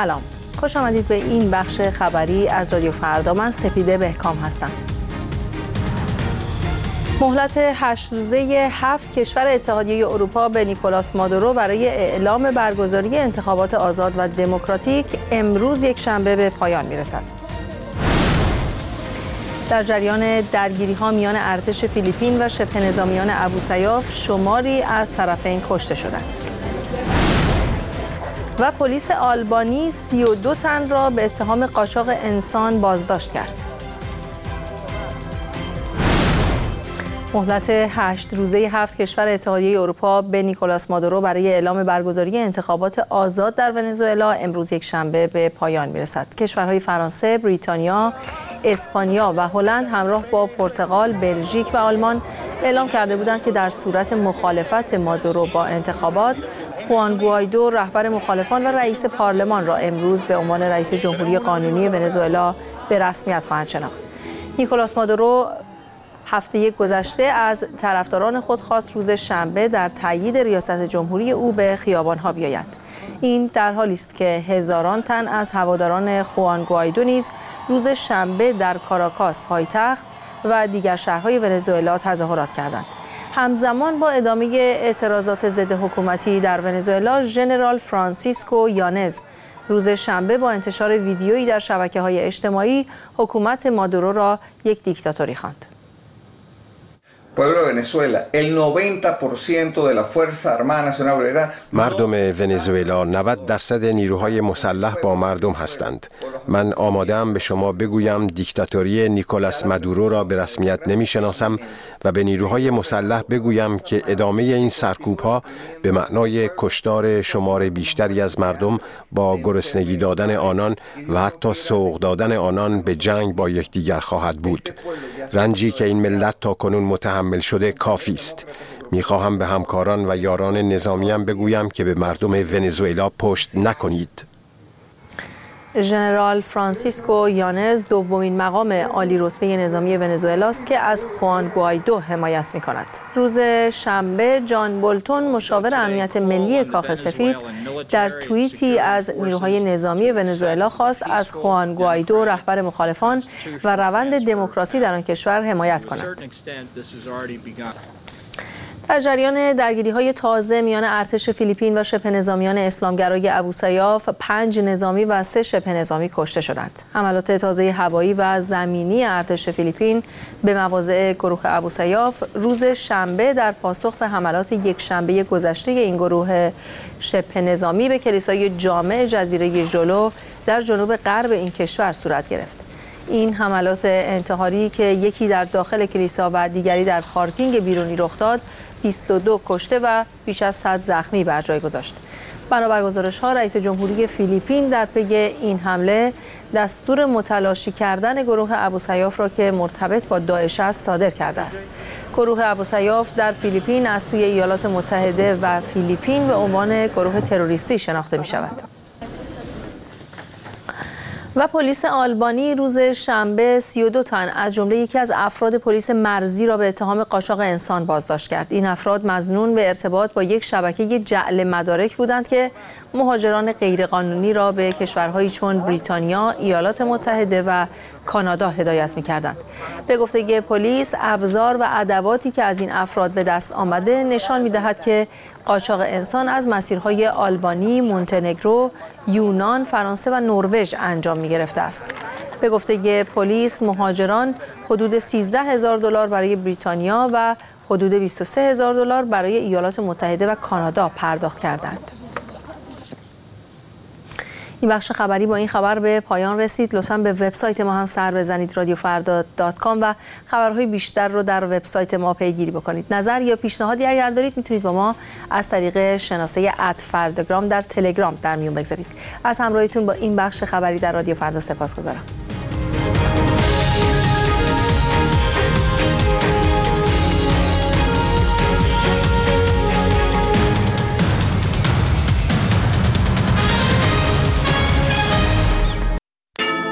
سلام، خوش آمدید به این بخش خبری از رادیو فردا. من سپیده بهکام هستم. مهلت 8 روزه 7 کشور اتحادیه اروپا به نیکولاس مادورو برای اعلام برگزاری انتخابات آزاد و دموکراتیک امروز یکشنبه به پایان میرسد. در جریان درگیری‌ها میان ارتش فیلیپین و شبه نظامیان ابوسیاف شماری از طرفین کشته شدند. و پلیس آلبانی 32 تن را به اتهام قاچاق انسان بازداشت کرد. مهلت 8 روزه 7 کشور اتحادیه اروپا به نیکولاس مادورو برای اعلام برگزاری انتخابات آزاد در ونزوئلا امروز یکشنبه به پایان میرسد. کشورهای فرانسه، بریتانیا، اسپانیا و هلند همراه با پرتغال، بلژیک و آلمان اعلام کرده بودند که در صورت مخالفت مادورو با انتخابات، خوان گوایدو رهبر مخالفان و رئیس پارلمان را امروز به عنوان رئیس جمهوری قانونی ونزوئلا به رسمیت خواهند شناخت. نیکولاس مادورو هفته گذشته از طرفداران خود خواست روز شنبه در تایید ریاست جمهوری او به خیابان‌ها بیاید. این در حالی است که هزاران تن از هواداران خوان گوایدو نیز روز شنبه در کاراکاس پایتخت و دیگر شهرهای ونزوئلا تظاهرات کردند. همزمان با ادامه اعتراضات ضد حکومتی در ونزوئلا، ژنرال فرانسیسکو یانز روز شنبه با انتشار ویدیویی در شبکه‌های اجتماعی حکومت مادورو را یک دیکتاتوری خواند. مردم ونزوئلا 90% نیروهای مسلح با مردم هستند. من آماده‌ام به شما بگویم دیکتاتوری نیکولاس مادورو را به رسمیت نمی‌شناسم و به نیروهای مسلح بگویم که ادامه این سرکوب‌ها به معنای کشتار شمار بیشتری از مردم با گرسنگی دادن آنان و حتی سوق دادن آنان به جنگ با یکدیگر خواهد بود. رنجی که این ملت تاکنون متحمل شده کافی است. می‌خواهم به همکاران و یاران نظامیم بگویم که به مردم ونزوئلا پشت نکنید. ژنرال فرانسیسکو یانز دومین مقام عالی رتبه نظامی ونزوئلا است که از خوان گوایدو حمایت می‌کند. روز شنبه جان بولتون مشاور امنیت ملی کاخ سفید در توییتی از نیروهای نظامی ونزوئلا خواست از خوان گوایدو رهبر مخالفان و روند دموکراسی در آن کشور حمایت کند. در جریان درگیری‌های تازه میان ارتش فیلیپین و شبه نظامیان اسلامگرای ابوسیاف 5 نظامی و 3 شبه نظامی کشته شدند. حملات تازه هوایی و زمینی ارتش فیلیپین به مواضع گروه ابوسیاف روز شنبه در پاسخ به حملات یکشنبه گذشته این گروه شبه نظامی به کلیسای جامع جزیره ژولو در جنوب غرب این کشور صورت گرفت. این حملات انتحاری که یکی در داخل کلیسا و دیگری در پارکینگ بیرونی رخ داد، 22 کشته و بیش از 100 زخمی بر جای گذاشت. بنابر گزارش‌ها رئیس جمهوری فیلیپین در پی این حمله دستور متلاشی کردن گروه ابوسیاف را که مرتبط با داعش است صادر کرده است. گروه ابوسیاف در فیلیپین از سوی ایالات متحده و فیلیپین به عنوان گروه تروریستی شناخته می‌شود. و پلیس آلبانی روز شنبه 32 تن از جمله یکی از افراد پلیس مرزی را به اتهام قاچاق انسان بازداشت کرد. این افراد مظنون به ارتباط با یک شبکه جعل مدارک بودند که مهاجران غیرقانونی را به کشورهایی چون بریتانیا، ایالات متحده و کانادا هدایت می‌کردند. به گفته پلیس، ابزار و ادواتی که از این افراد به دست آمده نشان می‌دهد که قاچاق انسان از مسیرهای آلبانی، مونتنگرو، یونان، فرانسه و نروژ انجام می‌گرفته است. به گفته پلیس، مهاجران حدود $13,000 برای بریتانیا و حدود $23,000 برای ایالات متحده و کانادا پرداخت کردند. این بخش خبری با این خبر به پایان رسید. لطفاً به وبسایت ما هم سر بزنید، radiofarda.com، و خبرهای بیشتر رو در وبسایت ما پیگیری بکنید. نظر یا پیشنهادی اگر دارید میتونید با ما از طریق شناسه @فرداگرام در تلگرام در میون بگذارید. از همراهیتون با این بخش خبری در رادیو فردا سپاسگزارم.